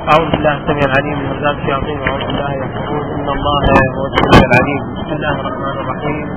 أعوذ بالله السميع العليم من همزات الشياطين وأعوذ بالله يحفظون إن الله هو السميع العليم. بسم الله الرحمن الرحيم.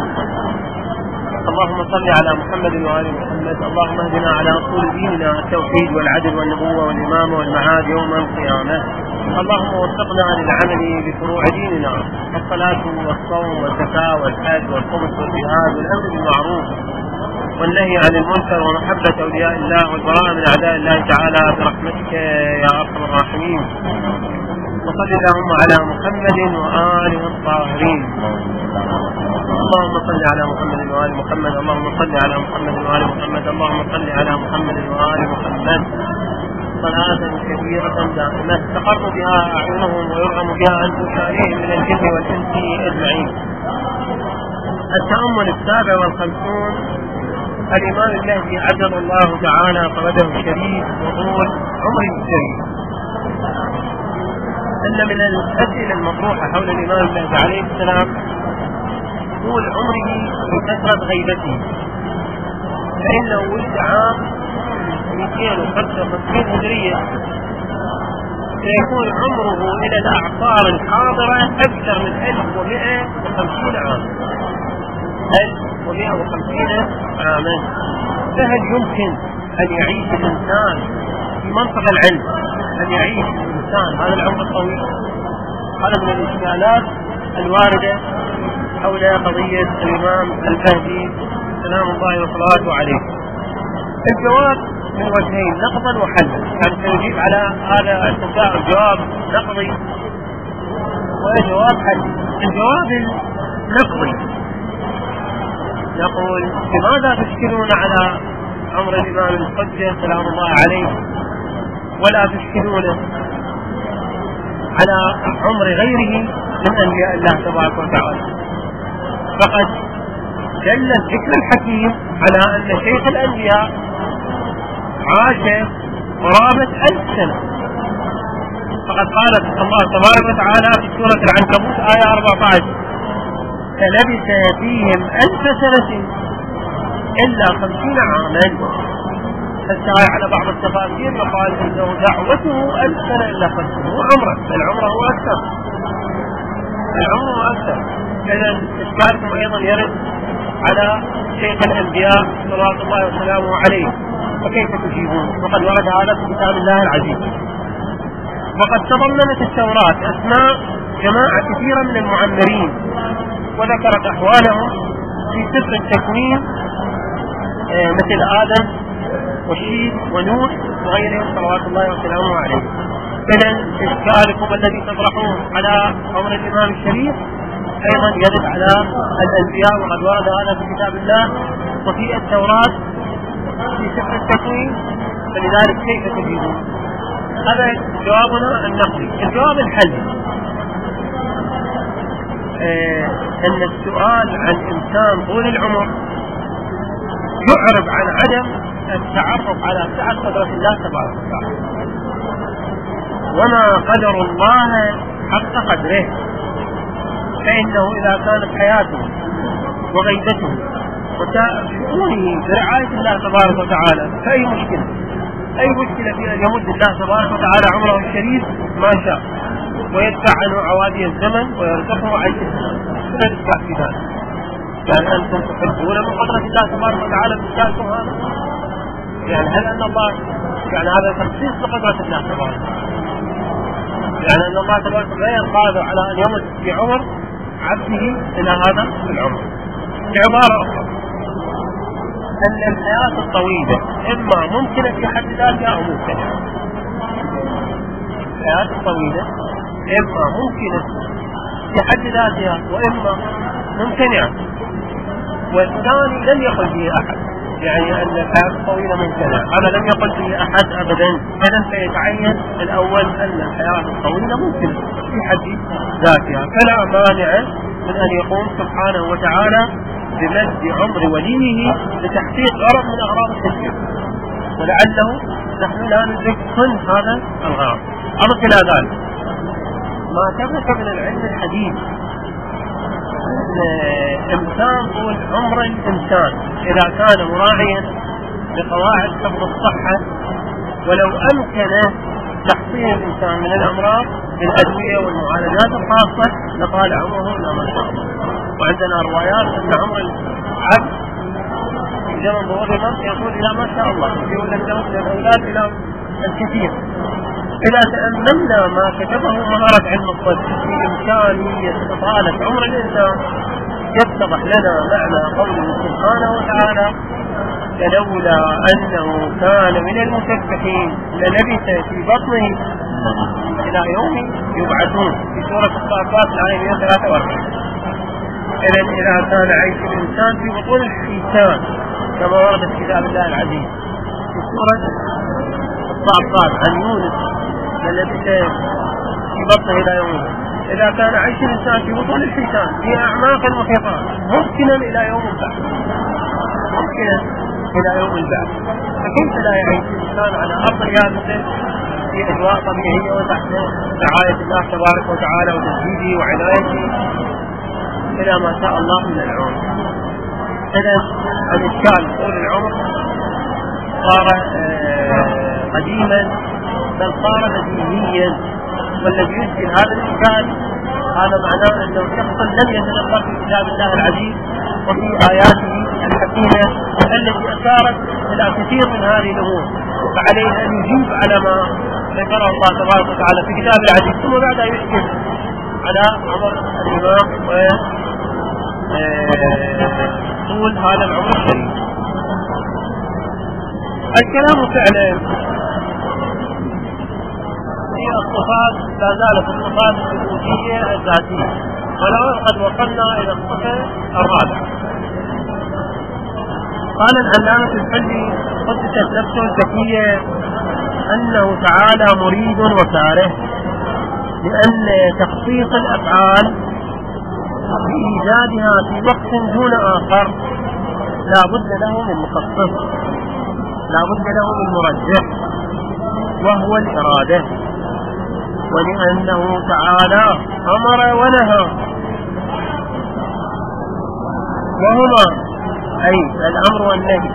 اللهم صل على محمد وآل محمد. اللهم اهدنا على أصول ديننا التوحيد والعدل والنبوة والإمامة والمعاد يوم القيامة. اللهم وفقنا للعمل بفروع ديننا الصلاة والصوم والزكاة والحج والخبز والجهاد والأمر بالمعروف والنهي عن المنكر ومحبة أولياء الله والبراءة من أعداء الله تعالى برحمتك يا أرحم الراحمين. وصل اللهم على محمد وآله الطاهرين. اللهم صل على محمد وآل محمد. اللهم صل على محمد وآل محمد. اللهم صل على محمد وآل محمد صلاة كبيرة دائمة تقر بها أعينهم ويرغم بها عن تشاريهم من الجن والإنس أجمعين. التأمل 57. الإمام المهدي عجل الله تعالى قبضه الشريف وطول عمره الشريف. أن من الأسئلة المطروحة حول الإمام المهدي عليه السلام طول عمره بكثرة غيبته، فإنه ولد عام 255 هجرية، سيكون عمره إلى الأعصار الحاضرة أكثر من 1150 عام. 1150 عاما. فهل يمكن أن يعيش الإنسان في منطقة العلم، أن يعيش الإنسان هذا العمر الطويل؟ هذا من الإشكالات الواردة حول قضية الإمام المهدي سلام الله وصلاته عليه. الجواب من وجهين، نقضا وحلا. يعني سنجيب على هذا التساؤل جواب نقضي وجواب حل. الجواب النقضي نقول: لماذا تشكلون على عمر الإمام الحجة سلام الله عليه ولا تشكلون على عمر غيره من أنبياء الله تبارك وتعالى؟ فقد دل الذكر الحكيم على أن شيخ الأنبياء عاش قرابة 1000 سنة. فقد قالت الله تبارك وتعالى في سورة العنكبوت آية 14: فلبث فيهم 1000 سنة إلا 50 عاما. فالسائل على بعض التفاسير يقال إنه دعوته 1000 سنة إلا 50. هو عمره، العمر هو أكثر، العمر هو أكثر. إذا إشكالكم أيضا يرد على شيخ الأنبياء صلوات الله وسلامه عليه، فكيف تجيبون؟ وقد ورد هذا في كتاب الله العزيز. وقد تضمنت التوراة أسماء جماعة كثيرة من المعمرين، وذكرت أحوالهم في سفر التكوين مثل آدم وشيث ونوح وغيرهم صلوات الله وسلامه عليه. إذن إشكالكم الذي تطرحون على عمر الإمام الشريف أيضا يرد على الأنبياء، وقد ورد هذا في كتاب الله وفي التوراة في سفر التكوين، فلذلك كيف تجيبون؟ هذا جوابنا النقلي. الجواب الحلي أن السؤال عن إنسان طول العمر يعرب عن عدم التعرف على سعة قدرة الله تبارك وتعالى، وما قدر الله حق قدره. فإنه إذا كانت حياته وغيبته وشؤونه برعاية الله تبارك وتعالى، فأي مشكلة في أن يمد الله تبارك وتعالى عمره الشريف ما شاء ويدفع عنه عوادي الزمن ويرزقه عيش الزمن؟ لا تدفع في ذلك. يعني أنتم تحبون من قدرة الله تبارك وتعالى بإشكالكم هذا؟ يعني هل أن الله يعني هذا تخصيص بقدرة الله تبارك وتعالى؟ يعني أن الله تبارك وتعالى قادر على أن يمد في عمر عبده إلى هذا العمر. بعبارة أخرى، أن الحياة الطويلة إما ممكنة في حد ذاتها أو ممكنة. الحياة الطويلة إما ممكنة في حد ذاتها وإما ممتنعة، والثاني لم يقل به أحد، يعني أن الحياة الطويلة ممكنة، هذا لم يقل به أحد أبدا. إذن فيتعين الأول أن الحياة الطويلة ممكنة في حد ذاتها، فلا مانع من أن يقوم سبحانه وتعالى بمد عمر وليه لتحقيق غرض من أغراض التشريع، ولعله نحن لا ندرك كل هذا الغرض. أضف إلى ذلك ما ثبت من العلم الحديث إمكان طول عمر الإنسان إذا كان مراعيا لقواعد حفظ الصحة، ولو أمكن تحصين الإنسان من الأمراض بالأدوية والمعالجات الخاصة لطال عمره إلى ما شاء الله. وعندنا روايات أن عمر العبد في زمن ظهور الموت يطول إلى ما شاء الله، يقول لك الأولاد إلى الكثير. إذا تأملنا ما كتبه مهارة علم الطب في إمكانية إطالة عمر الإنسان يتضح لنا معنى قوله سبحانه وتعالى: فلولا أنه كان من المسبحين للبث في بطنه إلى يوم يبعثون، في سورة الصافات الآية 143. إذا كان عيش الإنسان في بطون الحيتان كما ورد في كتاب الله العزيز في سورة الصافات عن يونس للبث في بطنه إلى يوم، إذا كان عيش الإنسان في بطون الحيتان في أعماق المحيطات ممكنا إلى يوم البعث، ممكنا إلى يوم البعث، فكيف لا يعيش الإنسان على أرض اليابسة في أجواء طبيعية وتحت رعاية الله تبارك وتعالى وتسديده وعنايته إلى ما شاء الله من العمر. إذا الإشكال طول العمر صار قديما بل صار بديهيا، والذي يشكل هذا الإشكال هذا معناه أنه شخص لم يتدبر في كتاب الله العزيز وفي آياته الحكيمة التي أشارت إلى كثير من هذه الأمور، فعليه أن يجيب على ما ذكره الله تبارك وتعالى في كتاب العزيز، ثم بعدها يشكل على عمر الإمام وطول هذا العمر الشريف. الكلام فعلا هي الصفات لا زالت الصفات الوجودية الذاتية، والآن قد وصلنا إلى الصفة الرابعة. قال العلامة الحلي قدست نفسه الزكية أنه تعالى مريد وكاره، لأن تخصيص الأفعال بإيجادها في وقت دون آخر لا بد له من مخصص، لا بد له من مرجح، وهو الإرادة. ولأنه تعالى أمر ونهى، وهما أي الأمر والنهي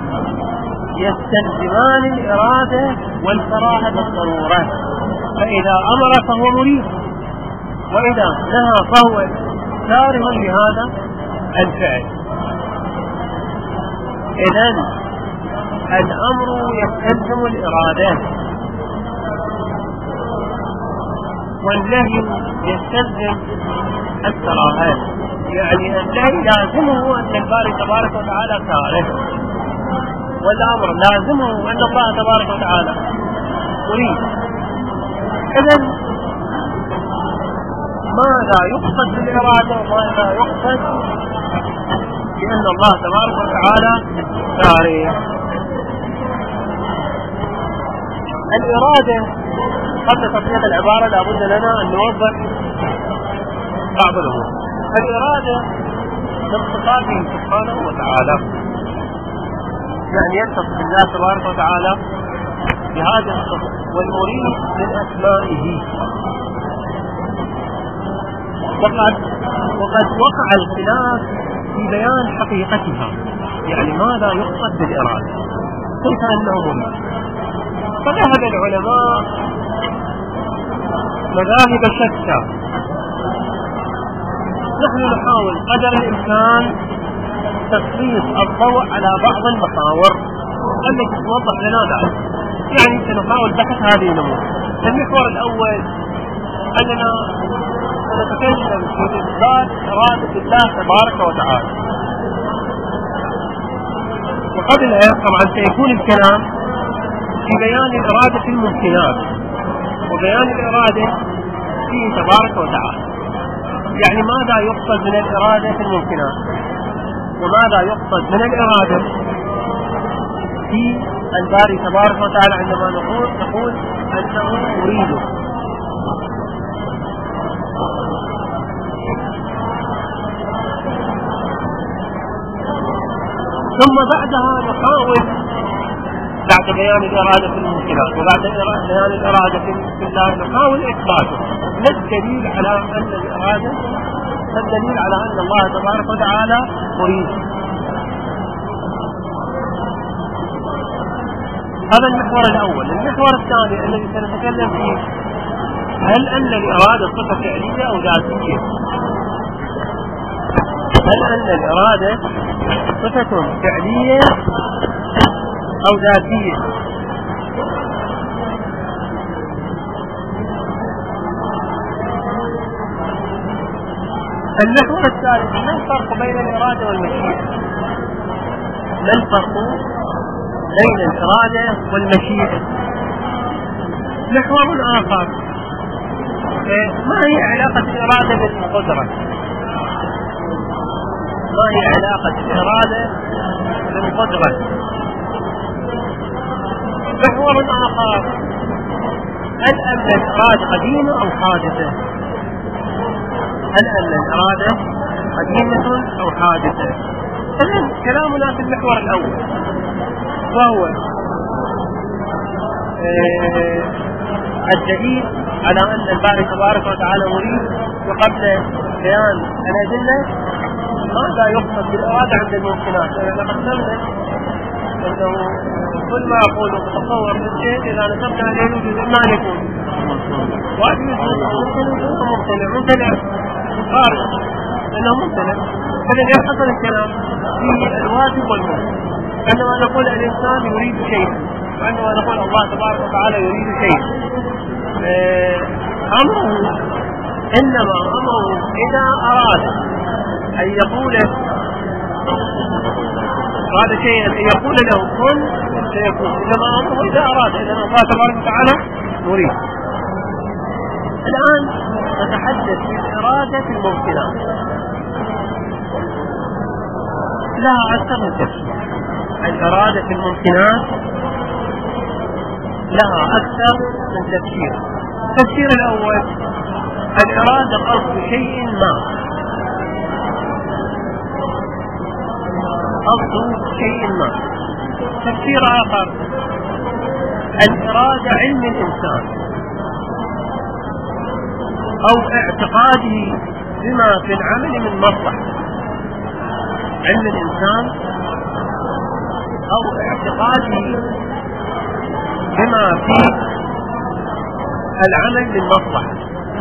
يستلزمان الإرادة والكراهة بالضرورة، فإذا أمر فهو مريد، وإذا نهى فهو كاره لهذا الفعل. إذن الأمر يستلزم الإرادة، والنهي يستلزم الكراهة، يعني النهي لازمه أن الباري تبارك وتعالى كاره، والأمر لازمه أن الله تبارك وتعالى مريد. إذن ماذا يقصد بالإرادة وماذا يقصد بأن الله تبارك وتعالى كاره؟ الإرادة قبل تطبيق العبارة لابد لنا أن نوضح بعض الأمور. الإرادة من صفاته سبحانه وتعالى، يعني يتصف بالله تبارك وتعالى بهذه الصفة، والمريد من أسمائه. وقد وقع الخلاف في بيان حقيقتها، يعني ماذا يقصد بالإرادة، كيف أنه مريد. فذهب العلماء مذاهب شتى، نحن نحاول قدر الإمكان تسليط الضوء على بعض المحاور التي توضح لنا ذلك، يعني سنحاول بحث هذه الأمور. المحور الأول أننا سنتكلم في إثبات إرادة الله تبارك وتعالى، وقبلها طبعا سيكون الكلام في بيان الإرادة في الممكنات وبيان الإرادة فيه تبارك وتعالى، يعني ماذا يقصد من الإرادة في الممكنات وماذا يقصد من الإرادة في الباري تبارك وتعالى عندما نقول أنه يريد. ثم بعدها نحاول بعد بيان الإرادة في الممكنات وبعد بيان الإرادة في الله نحاول إثباته. ما الدليل على أن الإرادة، ما الدليل على أن الله تبارك وتعالى مريد؟ هذا المحور الأول. المحور الثاني الذي سنتكلم فيه: هل أن الإرادة صفة فعلية أو ذاتية؟ هل أن الإرادة صفة فعلية أو ذاتية؟ المحور الثالث: ما الفرق بين الإرادة والمشيئة؟ ما الفرق بين الإرادة والمشيئة؟ محور آخر: ما هي علاقة الإرادة بالقدرة؟ ما هي علاقة الإرادة بالقدرة؟ محور آخر: هل أن الإرادة قديمة أو حادثة؟ هل أن الإرادة قديمة أو حادثة؟ إذن كلامنا في المحور الأول، وهو الدليل على أن الباري تبارك وتعالى مريد. وقبل بيان الأدلة ماذا يقصد بالإرادة عند الممكنات؟ لقد قلنا أنه كل ما أقوله متصور في الشيء إذا نسبنا عليه وجود ما يكون واجب ممتنع خارج أنه ممتنع. فإذا يحصل الكلام في الواجب والممكن. عندما نقول الإنسان يريد شيء، وعندما نقول الله تبارك وتعالى يريد شيء، أمره إنما أمره إذا أراد أن يقول هذا شيء، أن يقول له كن سيكون. إنما أمره إذا أراد. إذن الله تبارك وتعالى يريد. الآن نتحدث في إرادة الممكنات. لها أكثر من تفسير. الإرادة في الممكنات لها أكثر من تفسير. التفسير الأول: الإرادة قصد شيء ما، قصد شيء ما. تفسير آخر: الإرادة علم الإنسان أو اعتقاده بما في العمل من مصلحة. علم الإنسان أو اعتقاده بما في العمل من مصلحة.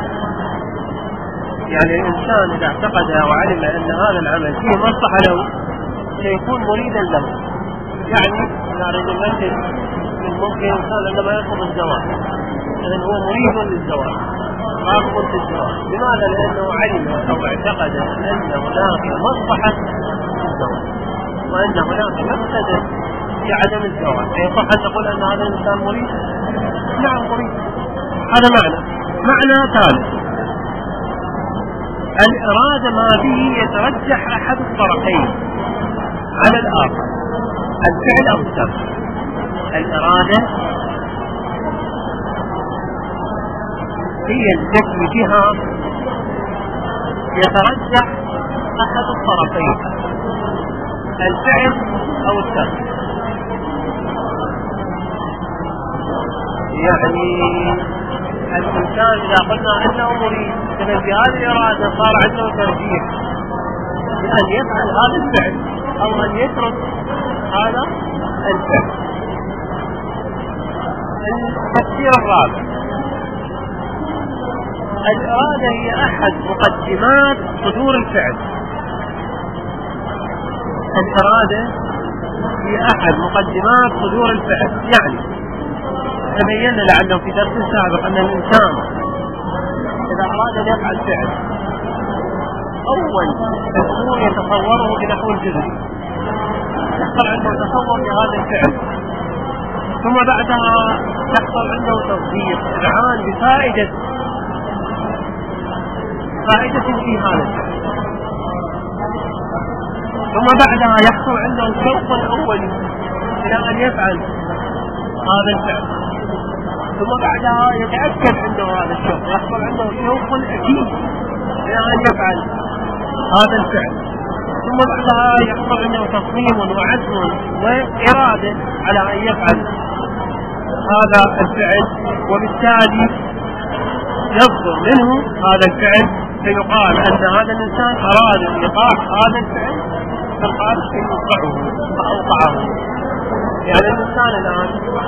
يعني الإنسان إذا اعتقد وعلم أن هذا العمل فيه مصلحة له سيكون مريدا له. يعني إذا أريد المثل من ممكن الإنسان عندما يطلب الزواج، إذن هو مريد للزواج، راغب في الزواج. لماذا؟ لأنه علم أو اعتقد أن هناك مصلحة في الزواج وأن هناك مفسدة في عدم الزواج. فيصح أن تقول أن هذا الإنسان مريد؟ نعم مريد. هذا معنى ثالث: الإرادة ما به يترجح أحد الطرفين على الآخر، الفعل أو الترك. الإرادة هي التي بها يترجح أحد الطرفين، الفعل أو الترك. يعني الإنسان إذا قلنا أنه مريد، إذن في هذه الإرادة صار عنده ترجيح بأن يفعل هذا الفعل أو أن يترك هذا الفعل. التفسير الرابع: الإرادة هي أحد مقدمات صدور الفعل. الإرادة هي أحد مقدمات صدور الفعل. يعني تبينا لعله في درس سابق أن الإنسان إذا أراد أن يفعل فعل أول الأمور يتصوره بنحو الجزء، يحصل عنده تصور لهذا الفعل، ثم بعدها يحصل عنده تصديق إذعان بفائدة في هذا الفعل، ثم بعدها يحصل عنده الشوق الأول إلى أن يفعل هذا الفعل، ثم بعدها يتأكد عنده هذا الشوق، يحصل عنده شوق أكيد إلى أن يفعل هذا الفعل، ثم بعدها يحصل عنده تصميم وعزم وإرادة على أن يفعل هذا الفعل، وبالتالي يصدر منه هذا الفعل فيقال أن هذا الإنسان أراد إيقاع هذا الفعل فقال فيوقعه فأوقعه. يعني الإنسان الآن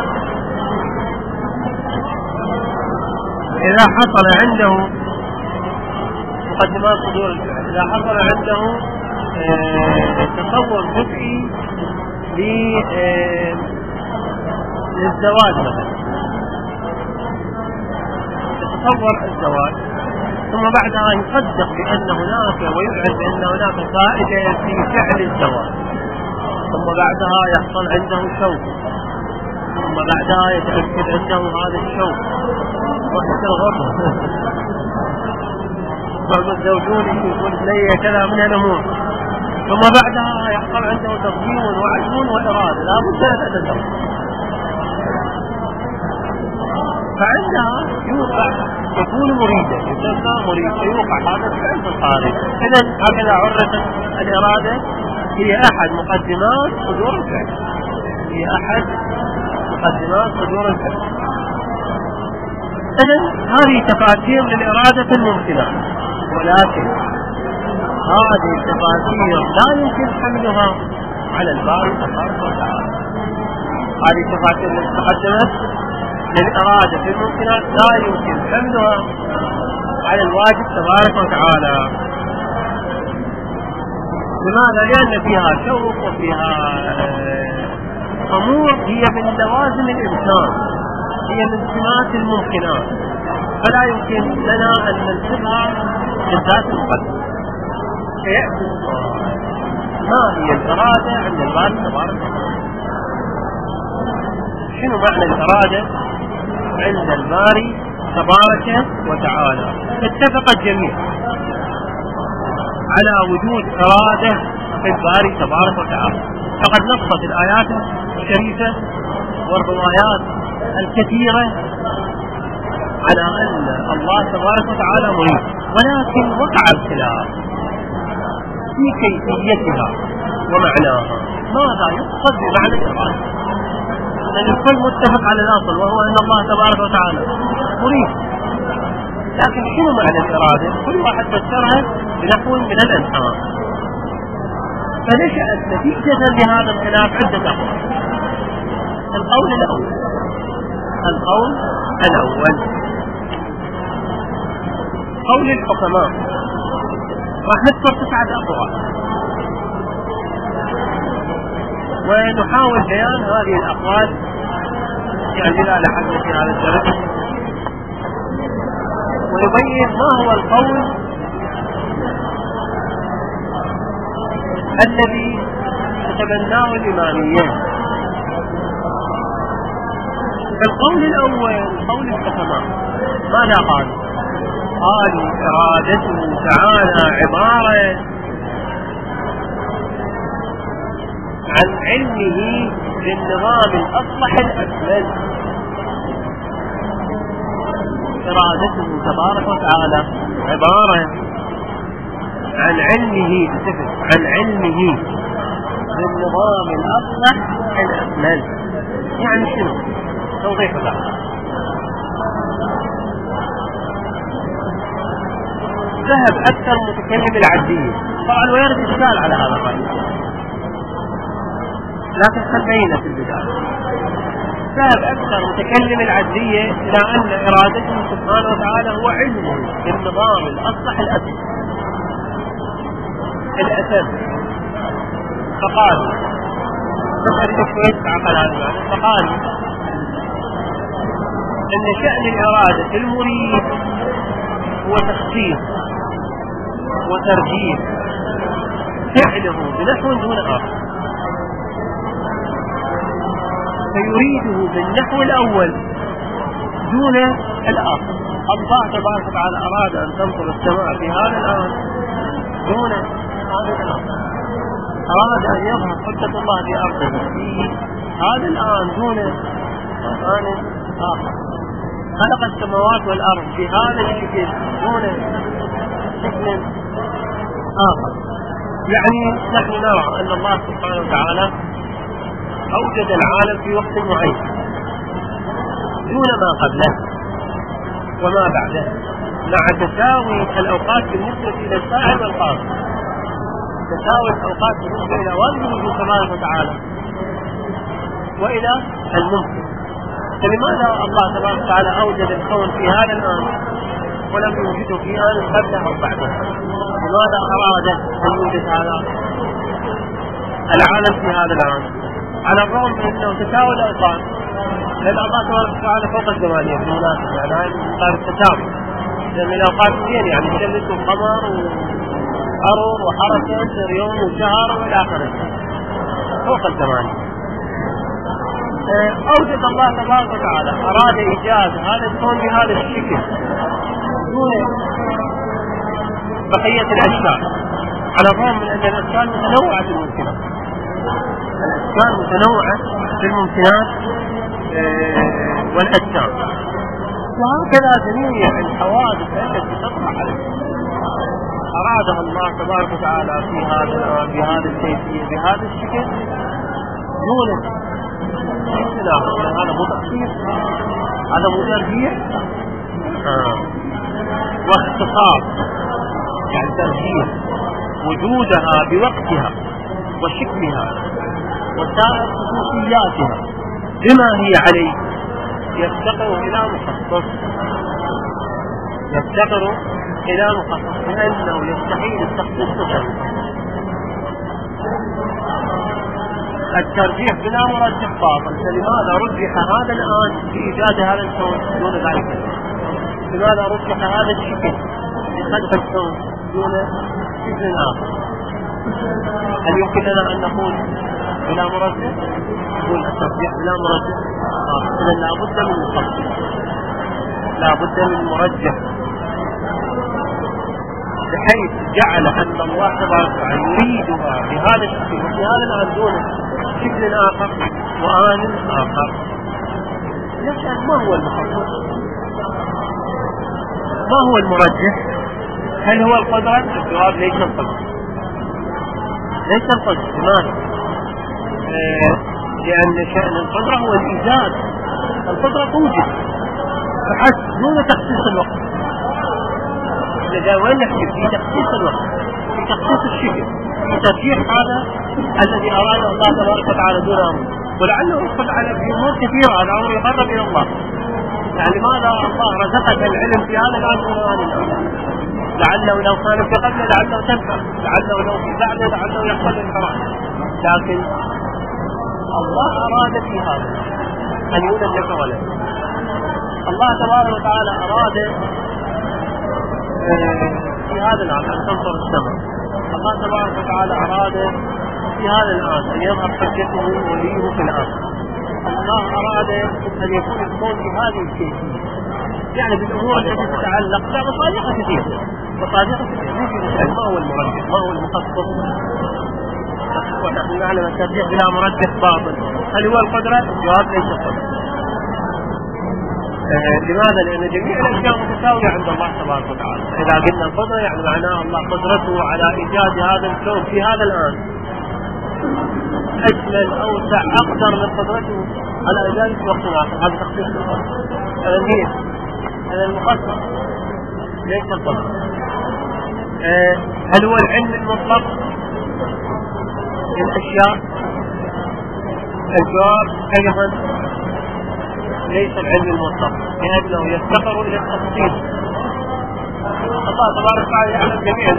إذا حصل عنده مقدمات صدور الفعل، إذا حصل عنده تصور جزئي للزواج مثلا، يتصور الزواج ثم بعدها يصدق بأن هناك ويعرف بأن هناك فائدة في فعل الزواج، ثم بعدها يحصل عنده شوق، ثم بعدها يتأكد عنده هذا الشوق وحتى الغرب بعض الزوجون يقول لي كذا من الأمور، ثم بعدها يحصل عنده تصميم وعزم وإرادة لا بد أن تتزوج، فعندها يوقع يكون مريدا، يسمى مريد فيوقع هذا الفعل في الخارج. إذا هكذا عرفت الإرادة هي أحد مقدمات صدور الفعل، هي أحد مقدمات صدور الفعل. إذا هذه تفاسير للإرادة الممكنة، ولكن هذه التفاسير لا يمكن حملها على الباري تبارك وتعالى. هذه التفاسير التي تقدمت للإرادة الممكنة لا يمكن حملها على الواجب تبارك وتعالى. لماذا؟ لأن فيها شوق وفيها أمور هي من لوازم الإنسان، هي من سمات الممكنات، فلا يمكن لنا أن ننسبها للذات المقدسة. فيأتي ما هي الإرادة عند الباري تبارك وتعالى؟ شنو معنى الإرادة عند الباري تبارك وتعالى؟ اتفق الجميع على وجود إرادة في الباري تبارك وتعالى، فقد نصت الآيات الشريفة والروايات الكثيرة على أن الله تبارك وتعالى مريد، ولكن وقع الخلاف في كيفيتها ومعناها. ماذا يقصد بمعنى الإرادة؟ لأن الكل متفق على الأصل وهو أن الله تبارك وتعالى مريد، لكن شنو معنى الإرادة؟ كل واحد فسرها بنحو من الأنحاء، فنشأت نتيجة لهذا الخلاف عدة أقوال. القول الأول قول الحكماء، راح نذكر 9 أقوال ونحاول بيان هذه الأقوال يعني لا لحد في هذا الدرس، ويبين ما هو القول الذي تتبناه الإماميين. القول الأول قول الحكماء، ماذا قالوا؟ قالوا إرادته تعالى عبارة عن علمه بالنظام الأصلح الأكمل. إرادته تبارك وتعالى عبارة عن علمه بالنظام الأصلح الأكمل. يعني شنو؟ توضيح ذلك. ذهب أكثر متكلم العدية، طبعا ويرد إشكال على هذا الرأي، لكن خلينا في البداية. ذهب أكثر متكلم العدلية إلى أن إرادته سبحانه وتعالى هو علمه بالنظام الأصلح الأتم. فقال أن شأن الإرادة المريد هو تخصيص وترجيح فعله بنحو دون آخر، فيريده بالنحو الأول دون الآخر. الله تبارك وتعالى أراد أن تمطر السماء في هذا الآن دون هذا الآن، أراد أن يظهر حجة الله في أرضه في هذا الآن دون آن آخر. خلق السماوات والأرض في هذا الشكل دون شكل آخر. يعني نحن نرى أن الله سبحانه وتعالى أوجد العالم في وقت معين دون ما قبله وما بعده، مع تساوي الأوقات بالنسبة إلى الساعة والقاصر، تساوي الأوقات بالنسبة إلى وجهه تبارك وتعالى، وإلى الممكن. فلماذا الله تبارك وتعالى أوجد الكون في هذا الآن ولم يوجده في آن قبله أو بعده؟ لماذا أراد أن يوجد هذا العالم في هذا الآن على الرغم من أنه تساوي الأوقات؟ لأن الله تبارك وتعالى فوق الزمانية بالمناسبة، يعني هاي من التساوي، لأن الأوقات اثنين يعني شمس وقمر وأرض وحركة يوم وشهر وإلى آخره فوق الزمانية. أوجد الله تبارك وتعالى أراد إيجاد هذا الكون بهذا الشكل دون بقية الأشياء، على الرغم من أن الأشكال متنوعة في الممكنات، الأشكال متنوعة في الممكنات والأجسام. وهكذا جميع الحوادث التي تطرح عليه أرادها الله تبارك وتعالى في هذا بهذا الكيفية بهذا الشكل دون هذا مو تقصير، هذا مو ترجيح واختصار، يعني ترجيح وجودها بوقتها وشكلها وسائر خصوصياتها بما هي عليه يفتقر إلى مخصص، يفتقر إلى مخصص، لأنه يستحيل التخصيص غيره. الترجيح بلا مرجح باطل، فلماذا رجح هذا الآن في إيجاد هذا الكون دون ذلك؟ لماذا رجح هذا الشكل في خلق الكون دون شكل آخر؟ هل يمكن لنا أن نقول بلا مرجح؟ نقول الترجيح بلا مرجح؟ إذن لا بد من مخصص، لا بد من مرجح، بحيث جعل أن الله تبارك وتعالى يريدها بهذا الشكل وفي هذا الآن دون شكل آخر وآن آخر. لكن ما هو المخصص؟ ما هو المرجح؟ هل هو القدرة؟ الجواب ليس القدرة، ليس القدرة. لماذا؟ لأن شأن القدرة هو الإيجاد، القدرة توجد فحسب دون تخصيص الوقت. إذا وين نحكي في تخصيص الوقت، في تخصيص الشكل، في ترجيح هذا الذي أراد الله تبارك وتعالى دون أمر، ولعله يدخل على أمور كثيرة على أمر يقرب إلى الله. يعني لماذا الله رزقك العلم في هذا الآن دون هذا الآن؟ لعله لو كان في قبله لعله تنفع، لعله لو في بعده لعله يحصل الحرام، لكن الله أراد في هذا أن يولد لك ولد. الله تبارك وتعالى أراد في هذا الآن أن تنصر السماء. الله تبارك وتعالى أراد في هذا الآن أن يظهر حجته وليه في الآخر. الله أراد أن يكون الكون بهذه الكيفية، يعني بالأمور التي تتعلق لا مصادقة كثيرة، مصادقة كثيرة. ما هو المرجح؟ ما هو المخصص؟ ونحن نعلم الترجيح بلا مرجح باطل. هل هو القدرة؟ الجواب ليس القدرة. لماذا؟ لأن جميع الأشياء متساوية عند الله تبارك وتعالى. إذا قلنا القدرة يعني معناه الله قدرته على إيجاد هذا الكون في هذا الآن أجمل أوسع أقدر من قدرته على إيجاد في وقت آخر. هذا تخصيص القدرة. هذا المخصص ليس القدرة. هل هو العلم المطلق للأشياء؟ الجواب أيضا ليس العلم المطلق، لأنه يفتقر إلى التفصيل. الله تبارك وتعالى يعلم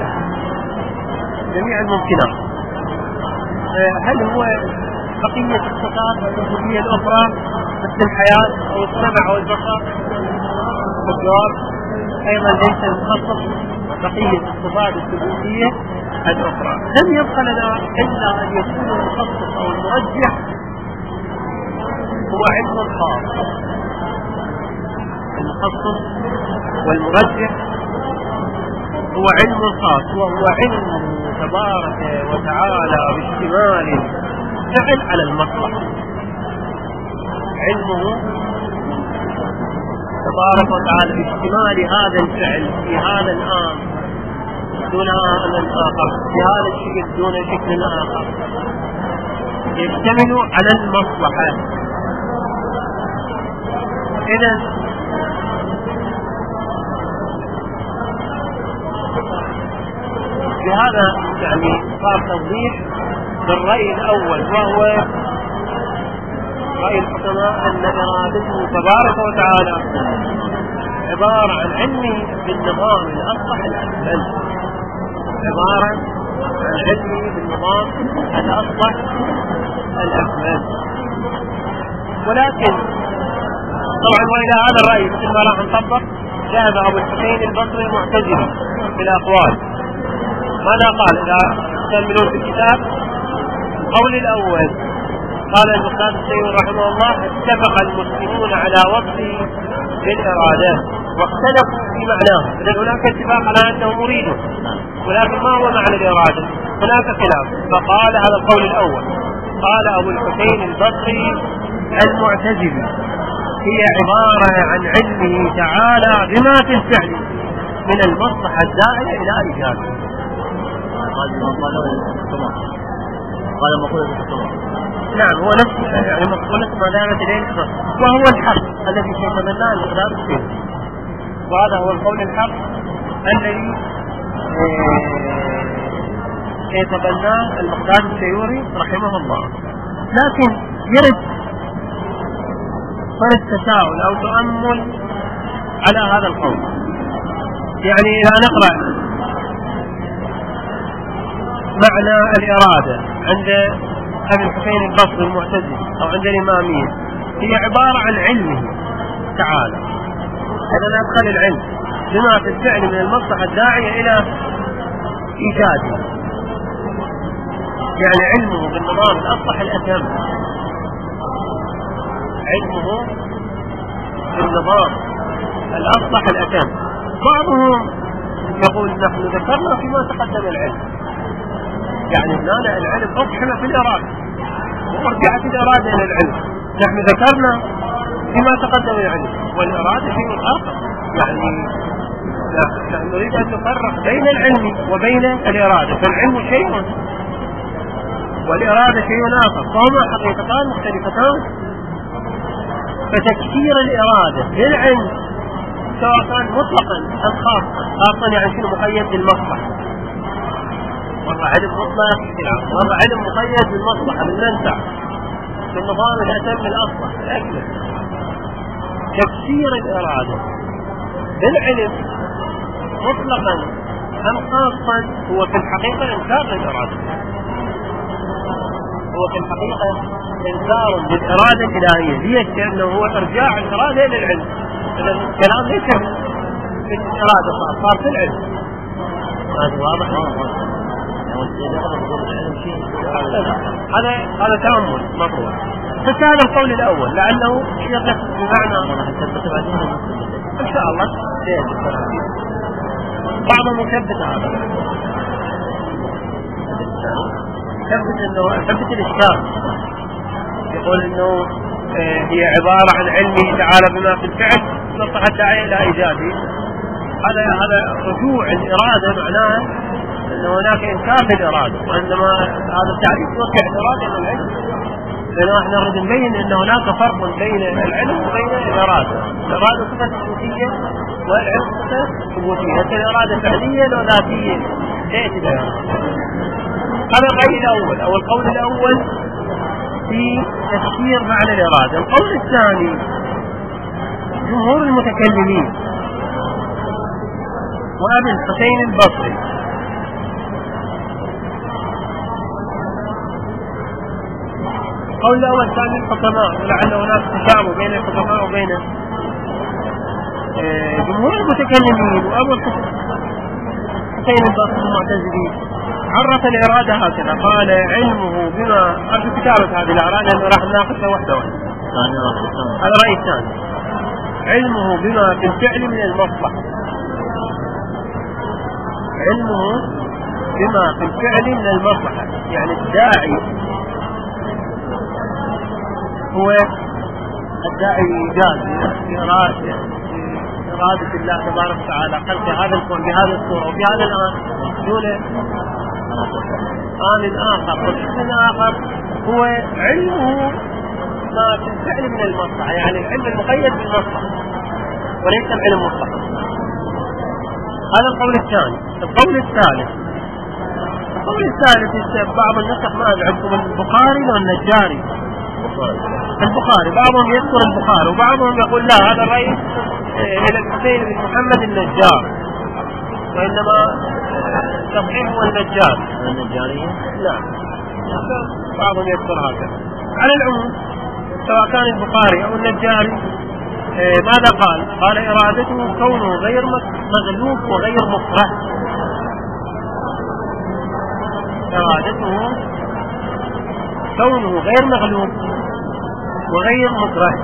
جميع الممكنات. هل هو بقية الصفات الوجودية الأخرى مثل الحياة أو السمع أو البصر؟ الجواب أيضا ليس المخصص بقية الصفات الوجودية الأخرى. لم يبقى لنا إلا أن يكون المخصص أو المرجح هو علم خاص. المخصص والمرجح هو علم خاص، وهو علم تبارك وتعالى باشتمال فعل على المصلحة. علمه تبارك وتعالى باشتمال هذا الفعل في هذا الآن دون آن آخر، في هذا الشكل دون شكل آخر، يشتمل على المصلحة. إذن بهذا يعني صار توضيح بالرأي الأول، وهو رأي الحكماء أن إرادته تبارك وتعالى عبارة عن علمه بالنظام الأصلح الأكمل، عبارة عن علمه بالنظام الأصلح الأكمل. ولكن طبعا وإلى هذا الرأي مثل ما راح نطبق ذهب أبو الحسين البصري المعتزلي في الأقوال. ماذا قال؟ إذا تأملون في الكتاب القول الأول قال المقداد السيوطي رحمه الله: اتفق المسلمون على وصفه بالإرادة واختلفوا في معناه. إذن هناك اتفاق على أنه مريد، ولكن ما هو معنى الإرادة؟ هناك خلاف. فقال هذا القول الأول، قال أبو الحسين البصري المعتزلي: هي عبارة عن علمه تعالى بما في الفعل من المصلحة الداعية إلى إيجاده. قال مقولة الحكماء. نعم، هو نفس يعني مقولة ما دامت إليه، وهو الحق الذي سيتبناه المقداد السيوطي، وهذا هو القول الحق الذي سيتبناه المقداد السيوطي رحمه الله. لكن يرد تساؤل أو تأمل على هذا القول. يعني إذا نقرأ معنى الإرادة عند أبي الحسين البصري المعتزلي أو عند الإمامية، هي عبارة عن علمه تعالى. إذا ندخل العلم بما في الفعل من المصلحة الداعية إلى إيجاده، يعني علمه بالنظام الأصلح الأتم، علمه بالنظام الأصلح الأتم. بعضهم يقول نحن ذكرنا فيما تقدم العلم، يعني هنا العلم أضحنا في الإرادة ورجعت الإرادة إلى العلم. نحن ذكرنا فيما تقدم العلم، والإرادة شيء آخر. يعني نحن نريد أن نفرق بين العلم وبين الإرادة، فالعلم شيء والإرادة شيء آخر، فهما حقيقتان مختلفتان. فتكسير الإرادة للعلم سواء كان مطلقا أم خاصا يعني شنو مقيد بالمصلحة، والله علم مطلق والله علم مقيد بالمصلحة بالمنفعة بالنظام الأتم الأصلح الأكمل. تكسير الإرادة بالعلم مطلقا أم خاصا هو في الحقيقة إنكار للإرادة، هو في الحقيقة إنكار للإرادة الإلهية، هي كأنه هو إرجاع الإرادة إلى العلم. إذا الكلام ليس في الإرادة، صار في العلم. هذا واضح؟ هذا تأمل مطروح. فهذا القول الأول لعله يقف بمعنى إن شاء الله بعضهم يثبت هذا، يثبت الإشكال، يقول إنه هي عبارة عن علمه تعالى بما في الفعل مصلحة الداعية إلى إيجاده. هذا رجوع الإرادة معناه أن هناك إنكار للإرادة، وعندما هذا التعريف يوقع الإرادة من العلم، لأنه احنا نريد نبين أن هناك فرق بين العلم وبين الإرادة. الإرادة صفة ثبوتية والعلم صفة ثبوتية، الإرادة فعلية لو ذاتية تأتي. هذا الرأي الأول أو القول الأول في تفسير معنى الإرادة. القول الثاني جمهور المتكلمين وأبي الحسين البصري القول الأول ثاني الحكماء، ولعل هناك تشابه بين الحكماء وبين جمهور المتكلمين. وأبو الحسين البصري المعتزلي عرف الإرادة هكذا، قال علمه بما أرجو كتابة هذه الإرادة لأنه راح نناقشها واحدة واحدة. هذا الرأي الثاني، علمه بما في الفعل من المصلحة، علمه بما في الفعل من المصلحة، يعني الداعي هو الداعي لإيجاد إرادة الله تبارك وتعالى خلق هذا الكون بهذه الصورة وفي هذا الآن دون آن آخر. والحسن آخر هو علمه ما في الفعل من المصلحة، يعني العلم المقيد بالمصلحة وليس العلم المطلق. هذا القول الثاني. القول الثالث بعض النسخ ما عندكم البخاري لو النجاري البخاري بعضهم يذكر البخاري وبعضهم يقول لا هذا الرأي إلى الحسين بن محمد النجار، وإنما تصحيح هو النجار النجارية. لا بعضهم يذكر هذا. على العموم سواء كان البخاري أو النجاري ماذا قال؟ قال إرادته كونه غير مغلوب وغير مكره. إرادته كونه غير مغلوب وغير مكره.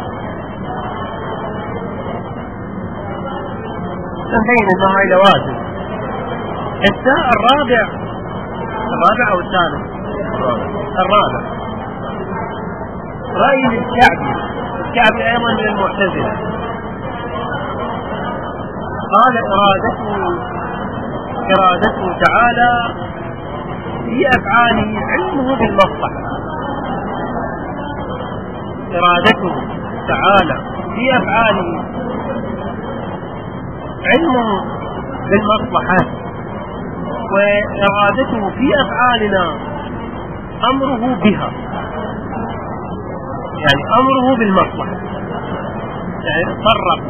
انتهينا انها الى واجب. الرابع او الثالث؟ الرابع رأي الشعبي ايضا من المعتزلة. قال ارادته تعالى في افعاله علمه بالمصلحة. ارادته تعالى في افعاله علمه بالمصلحة، وإرادته في أفعالنا أمره بها، يعني أمره بالمصلحة، يعني فرق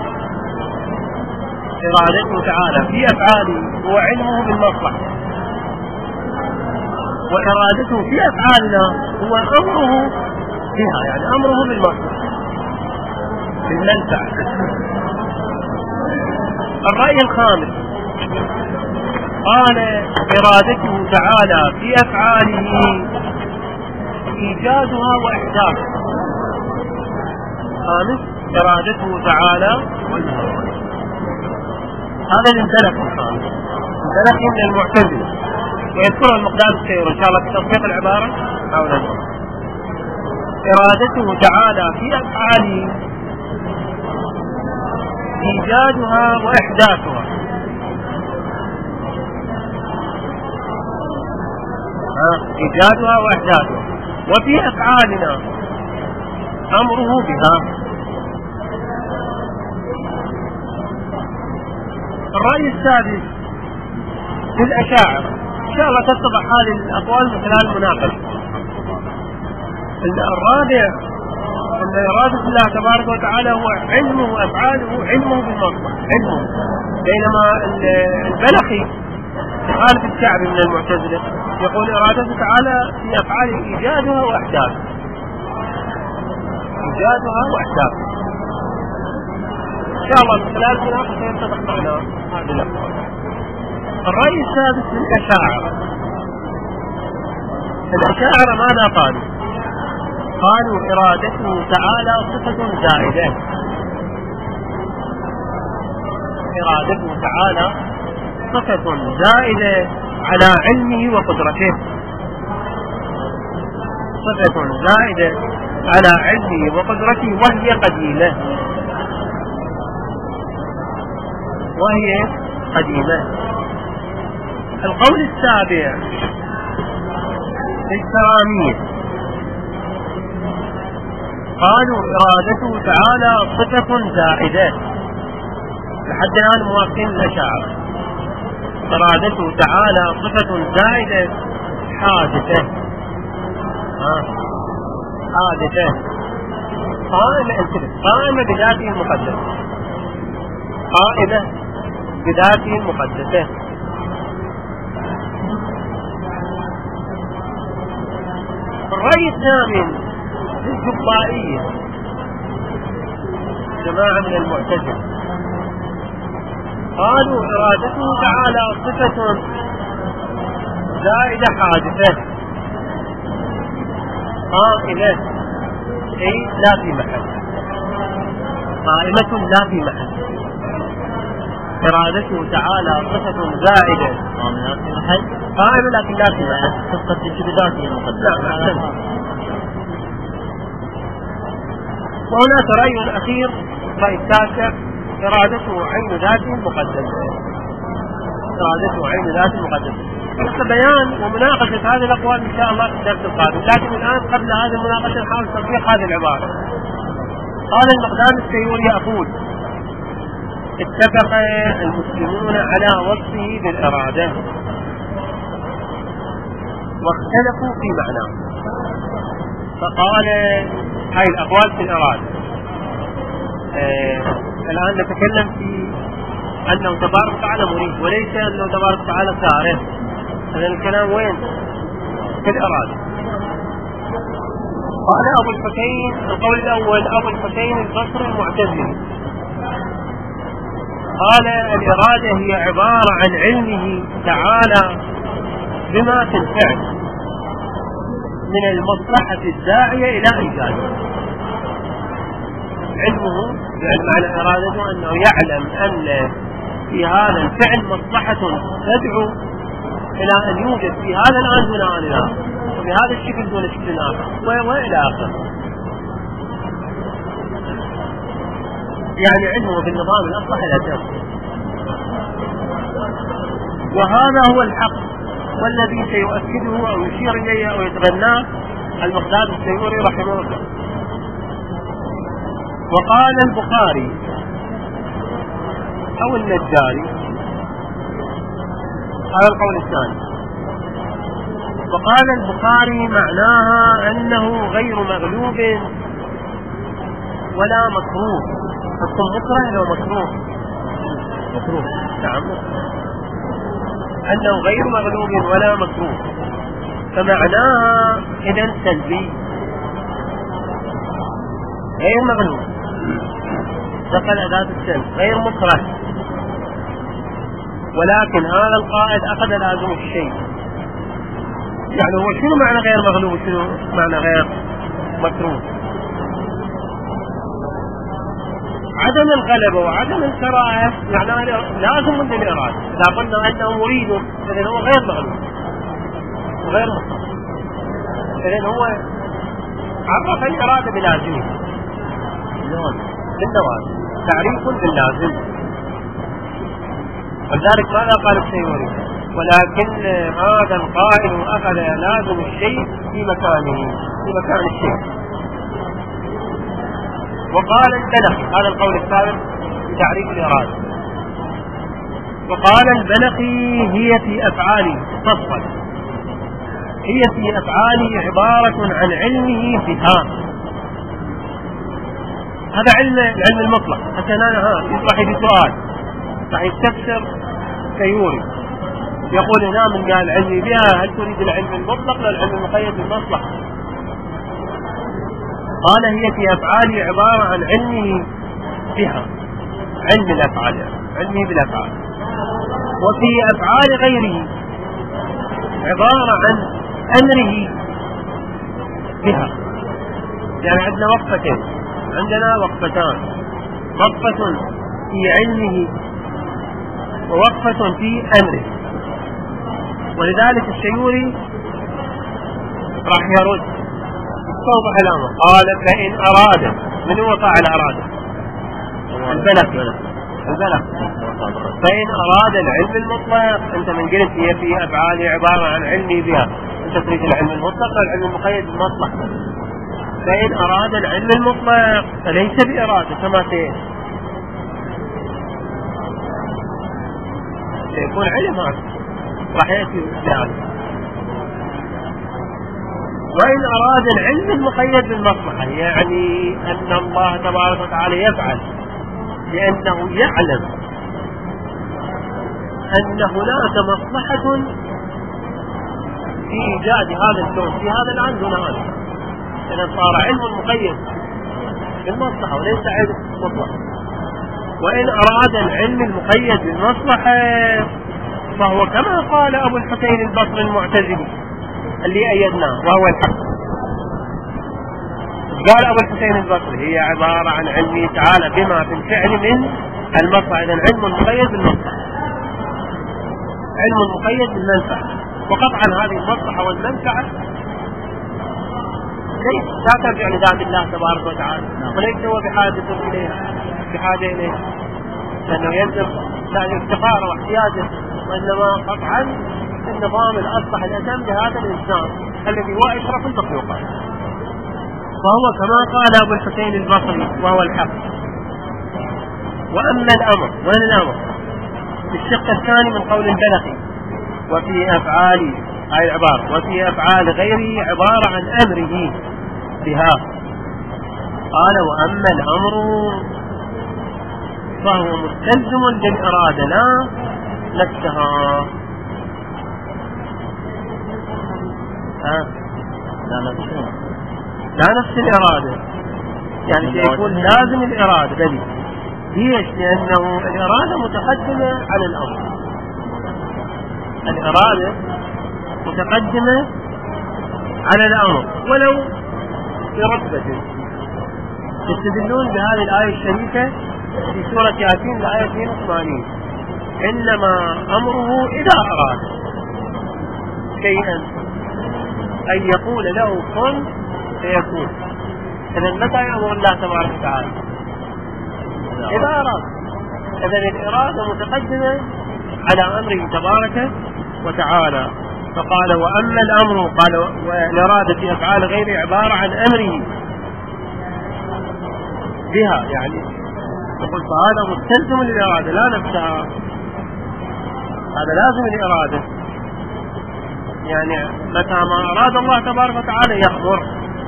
إرادته تعالى في أفعاله هو علمه بالمصلحة، وإرادته في أفعالنا هو أمره بها، يعني أمره بالمصلحة بالمنفعة. الرأي الخامس قال إرادته تعالى في أفعاله إيجادها وإحداثها. خامس إرادته تعالى هذا الانسلخ الخامس، انسلخ من المعتزلة، ويذكره المقدار السير إن شاء الله في تصديق العبارة حول إرادته تعالى في أفعاله إيجادها وإحداثها. إيجادها وإحداثها، وفي أفعالنا أمره بها. الرأي السادس في الأشاعرة، إن شاء الله تتضح هذه الأقوال من خلال المناقشة. الرابع أن إرادة الله تبارك وتعالى هو علمه وأفعاله علمه بالمصلحة، علمه، بينما البلخي يخالف الشعبي من المعتزلة يقول إرادته تعالى في أفعاله إيجادها وإحداثها، إيجادها وإحداثها. إن شاء الله من خلال المناقشة يتضح معنا هذه الأقوال. الرأي السادس الأشاعرة ماذا قالوا؟ قالوا إرادته تعالى صفة زائدة. إرادته تعالى صفة زائدة على علمه وقدرته، صفة زائدة على علمه وقدرته، وهي قديمة، القول السابع الكرامية، قالوا إرادته تعالى صفة زائدة، لحد الآن موافقين الأشاعرة. إرادته تعالى صفة زائدة حادثة، قائمة بذاته المقدسة، الرأي الثامن الجبائية، جماعة من المعتزلة، قالوا إرادته تعالى صفة زائدة حادثة قائمة، أي لا في محل، قائمة لا في محل. إرادته تعالى صفة زائدة قائمة لكن لا في محل، صفة بذاته المقدسة. وهناك رأي أخير، رأي التاسع، إرادته عين ذاته المقدسة، مثل بيان ومناقشة هذه الأقوال إن شاء الله في الدرس القادم، لكن الآن قبل هذه المناقشة نحاول تطبيق هذه العبارة. قال المقدام السيوري يقول: اتفق المسلمون على وصفه بالإرادة واختلفوا في معناه، فقال هاي الأقوال في الإرادة. الآن نتكلم في أنه تبارك وتعالى مريد، وليس أنه تبارك وتعالى كاره. هذا الكلام وين؟ في الإرادة. قال أبو الحسين، القول الأول أبو الحسين البصري المعتزلي، قال الإرادة هي عبارة عن علمه تعالى بما في الفعل من المصلحة الداعية إلى إيجاده. علمه يعني معنى إرادته أنه يعلم أن في هذا الفعل مصلحة تدعو إلى أن يوجد في هذا الآن دون آن آخر، وبهذا الشكل دون شكل آخر، وإلى آخر. يعني علمه بالنظام الأصلح الأتم، وهذا هو الحق والذي سيؤكده أو يشير إليه أو يتبناه المقداد السيوري رحمه الله. وقال البخاري أو النجاري، هذا القول الثاني، وقال البخاري معناها أنه غير مغلوب ولا مكروه. حكم مكره لو مكروه، مكروه نعم، أنه غير مغلوب ولا مكروه، فمعناها إذن سلبي، غير مغلوب دخل أداة السلب، غير مكره. ولكن هذا القائد أخذ لازم الشيء، يعني هو شنو معنى غير مغلوب وشنو معنى غير مكروه؟ عدم الغلبة وعدم الكراهة معناه لازم من الإرادة. إذا قلنا أنه مريد إذن هو غير مغلوب وغير مكروه، إذن هو عرف الإرادة بلازمه بالنوازل، تعريف باللازم. ولذلك ماذا قال السيوري؟ ولكن هذا القائل أخذ لازم الشيء في مكانه، في مكان الشيء. وقال البلخي، هذا القول الثالث في تعريف الإرادة، وقال البلخي هي في أفعاله فصل، هي في أفعاله عبارة عن علمه بها. هذا علم المطلق. حتى أنا يطرح لي سؤال راح يستفسر سيوري، يقول هنا من قال علمي بها، هل تريد العلم المطلق ولا العلم المقيد بالمصلحة؟ قال هي في أفعاله عبارة عن علمه بها، علم الأفعال، علمه بالأفعال. وفي أفعال غيره عبارة عن أمره بها. يعني عندنا وقفتين، عندنا وقفتان، وقفة في علمه ووقفة في أمره. ولذلك السيوري راح يرد يستوضح الأمر، قال فإن أراد، من هو فاعل أراد؟ البلخي. فإن أراد العلم المطلق، أنت من قلت هي في أفعاله عبارة عن علمي بها، أنت تريد العلم المطلق ولا العلم المقيد بالمطلق؟ فإن أراد العلم المطلق فليس بإرادة كما سيكون علم، هذا راح يأتي بهذا. وإن أراد العلم المقيد بالمصلحة، يعني أن الله تبارك وتعالى يفعل لأنه يعلم أن هناك مصلحة في إيجاد هذا الكون في هذا الآن دون هذا، إذا صار علم مقيد بالمصلحة وليس علم مطلق. وإن أراد العلم المقيد بالمصلحة فهو كما قال أبو الحسين البصري المعتزلي اللي أيدناه وهو الحق. قال أبو الحسين البصري هي عبارة عن علمه تعالى بما في الفعل من المصلحة، إذن علم مقيد بالمصلحة، علم مقيد بالمنفعة. وقطعا هذه المصلحة والمنفعة ليس لا ترجع لذات الله تبارك وتعالى، وليس هو بحاجة إليه لأنه يلزم افتقاره واحتياجه، وإنما قطعا النظام الأصلح الأتم لهذا الإنسان الذي هو أشرف المخلوقات. فهو كما قال أبو الحسين البصري وهو الحق. وأما الأمر، وين الأمر؟ الشق الثاني من قول البلخي، وفي أفعال، هاي العبارة، وفي أفعال غيره عبارة عن أمره بها، قال وأما الأمر فهو مستلزم للإرادة لا نفسها. لا نفس الإرادة، يعني سيكون لازم الإرادة بلي. ليش؟ لأنه الإرادة متقدمة على الأمر، الإرادة متقدمة على الأمر ولو برتبة. يستدلون بهذه الآية الشريفة في سورة ياسين الآية 82: إنما أمره إذا أراد شيئا أن يقول له كن فيكون. إذا متى يأمر الله تبارك وتعالى؟ إذا أراد. إذا الإرادة متقدمة على أمره تبارك وتعالى. فقال وأما الأمر، قال والإرادة في أفعال غير عبارة عن أمره بها، يعني يقول فهذا مستلزم للإرادة لا نفسها، هذا لازم الإرادة. يعني متى ما أراد الله تبارك وتعالى يخبر،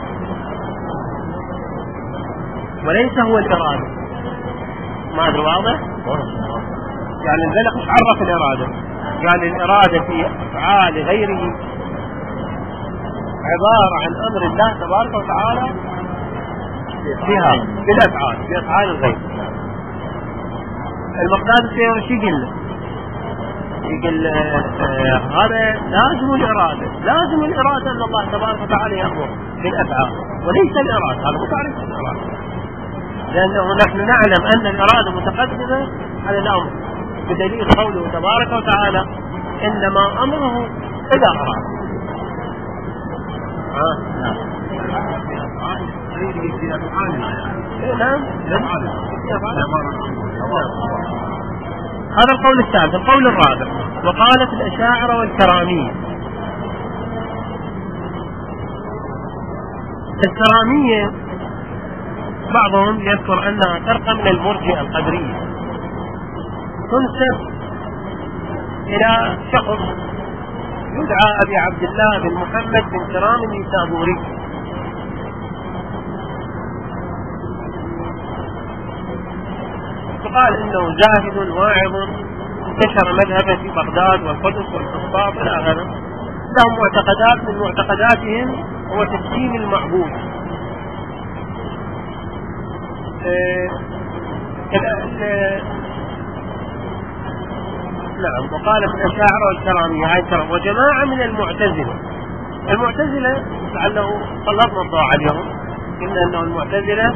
وليس هو الإرادة. ما أدري واضح؟ يعني الزلق مش عرف الإرادة، يعني الإرادة في أفعال غيره عبارة عن أمر الله تبارك وتعالى فيها بالأفعال، بأفعال الغير. المقداد السير شو يقول هذا لازم الإرادة، لازم الإرادة أن الله تبارك وتعالى يأمر بالأفعال وليس الإرادة. هذا مو تعريف الإرادة، لأنه نحن نعلم أن الإرادة متقدمة على الأمر بدليل قوله تبارك وتعالى إنما أمره إذا أراد. نعم. هذا القول الثالث. القول الرابع: وقالت الأشاعرة والكرامية. الكرامية بعضهم يذكر أنها فرقة من المرجئة القدرية، تنسب إلى شخص يدعى أبي عبد الله بن محمد بن كرام النيسابوري. وقال إنه زاهد واعظ انتشر مذهبه في بغداد والقدس والقسطاط إلى آخره. لهم معتقدات، من معتقداتهم هو تسليم المعبود. نعم. وقالت الأشاعرة والكرامية هاي كرام. وجماعة من المعتزلة. المعتزلة لعله سلطنا الضوء عليهم، قلنا أنه المعتزلة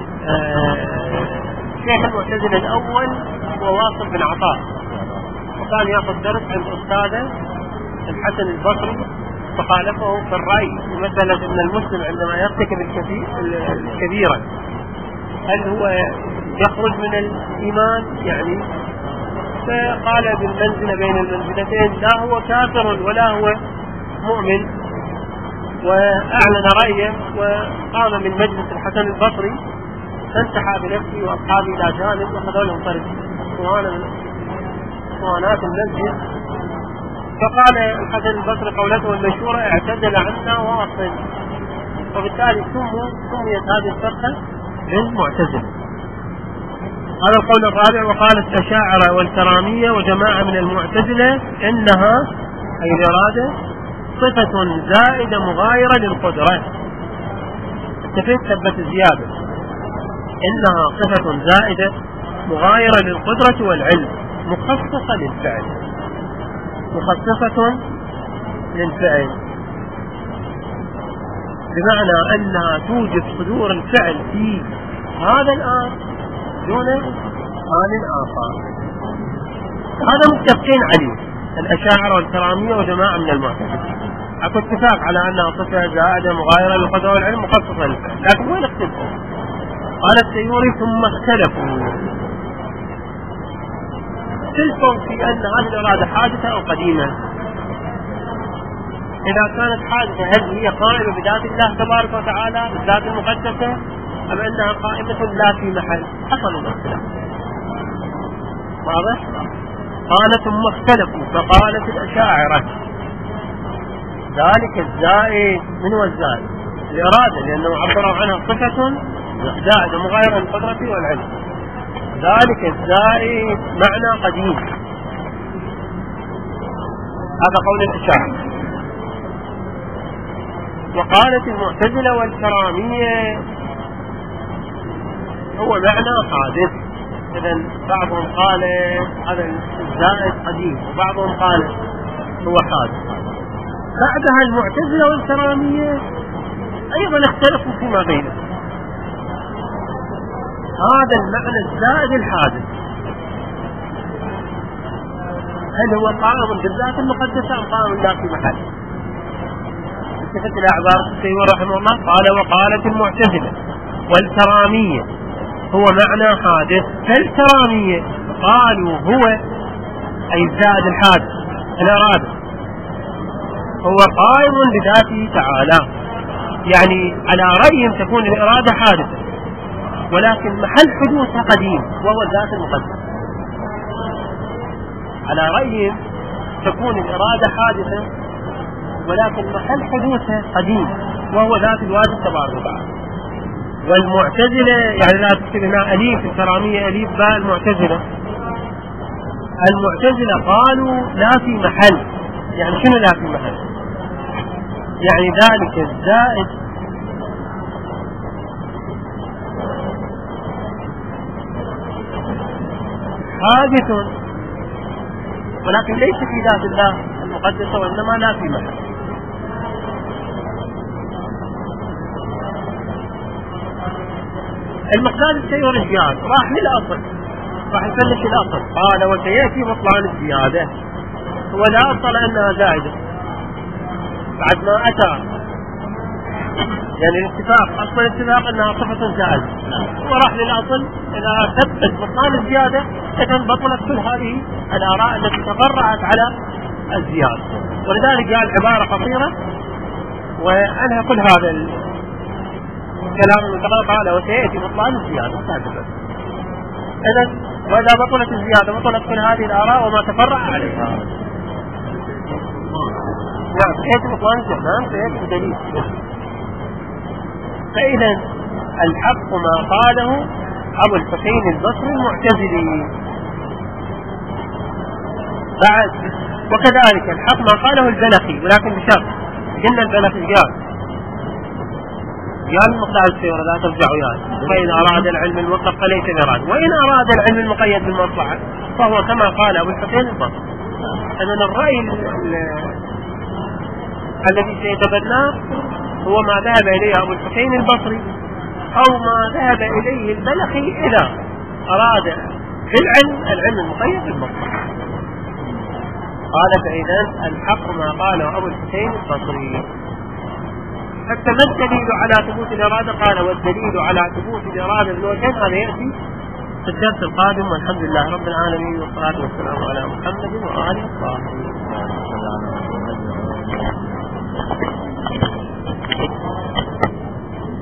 شيخ المعتزلة الأول هو واصل بن عطاء، وكان يأخذ درس عند أستاذه الحسن البصري، فخالفه في الرأي في مسألة أن المسلم عندما يرتكب الكبيرة هل هو يخرج من الإيمان يعني. فقال بالمنزلة بين المنزلتين، لا هو كافر ولا هو مؤمن، وأعلن رأيه وقام من مجلس الحسن البصري فانتحى بنفسه وأصحابه إلى جانب وخذوا لهم طريق اسطوانات المسجد. فقال الحسن البصري قولته المشهورة: اعتدل عنا واصل. وبالتالي سميت هذه الفرقة بالمعتزلة. هذا القول الرابع. وقالت الأشاعرة والكرامية وجماعة من المعتزلة إنها أي الإرادة صفة زائدة مغايرة للقدرة. التفت ثبت الزيادة. إنها صفة زائدة مغايرة للقدرة والعلم مخصصة للفعل، مخصصة للفعل، بمعنى أنها توجب صدور الفعل في هذا الآن دون آن آخر. هذا متفقين عليه الأشاعرة والكرامية وجماعة من المعتزلة. أكو اتفاق على أنها صفة زائدة مغايرة للقدرة والعلم مخصصة للفعل، لكن وين اختلفوا؟ قال السيوري: ثم اختلفوا في أن هذه الإرادة حادثة أو قديمة. إذا كانت حادثة هل هي قائمة بذات الله تبارك وتعالى بالذات المقدسة أم أنها قائمة لا في محل؟ حصلوا الاختلاف. واضح؟ قال ثم اختلفوا فقالت الأشاعرة ذلك الزائد. من هو الزائد؟ الإرادة، لأنه عبروا عنها صفة زائد مغاير القدرة والعلم. ذلك الزائد معنى قديم. هذا قول الأشاعرة. وقالت المعتزلة والكرامية هو معنى حادث. إذن بعضهم قال هذا الزائد قديم وبعضهم قال هو حادث. بعدها المعتزلة والكرامية أيضا اختلفوا فيما بينهم. هذا المعنى الزائد الحادث هل هو قائم بالذات المقدسة أم قائم لا في محل؟ التفت إلى عبارة السيوطي رحمه الله قال وقالت المعتزلة والكرامية هو معنى حادث. فالكرامية قالوا هو أي الزائد الحادث الإرادة هو قائم بذاته تعالى، يعني على رأيهم تكون الإرادة حادثة ولكن محل حدوثها قديم وهو الذات المقدس. على رأيهم تكون الإرادة حادثة ولكن محل حدوثها قديم وهو ذات الواجب تبارك وتعالى. والمعتزلة يعني لا تكتب هنا أليف الكرامية أليف باء المعتزلة قالوا لا في محل. يعني شنو لا في محل؟ يعني ذلك الزائد حادث ولكن ليس في ذات الله المقدسة وإنما لا في محل. المقداد السيور الزيادة راح للأصل، راح يفلش الأصل. قال وسيأتي بطلان الزيادة ولا أصل أنها زائدة بعد ما أتى يعني الاتفاق أصل الاتفاق أنها صفة زائدة وراح للأصل إذا ثبت بطلان الزيادة إذن بطلت كل هذه الآراء التي تفرعت على الزيادة. ولذلك قال عبارة قصيرة وأنهى كل هذا الكلام المتقال قال وسيأتي بطلان الزيادة. إذن وإذا بطلت الزيادة بطلت كل هذه الآراء وما تفرع عليها. نعم سيأتي بطلان الزيادة سيأتي بدليل. فإذا الحق ما قاله أبو الحسين البصري المعتزلي. بعد وكذلك الحق ما قاله البلخي ولكن بشرط إن البلخي قال المقداد السيورة لا ترجعوا يعني فإن أراد العلم المطلق فليس مراد وإن أراد العلم المقيد بالمصلحة فهو كما قال أبو الحسين البصري. أن الرأي الذي سيتبناه هو ما ذهب إليه أبو الحسين البصري أو ما ذهب إليه البلخي إذا أراد العلم المقيد بالمصلحة. قال فإذا الحق ما قاله أبو الحسين البصري. حتى ما الدليل على ثبوت الإرادة؟ قال والدليل على ثبوت الإرادة بالوجهين هذا يأتي في الدرس القادم والحمد لله رب العالمين والصلاة والسلام على محمد وآله الطاهرين.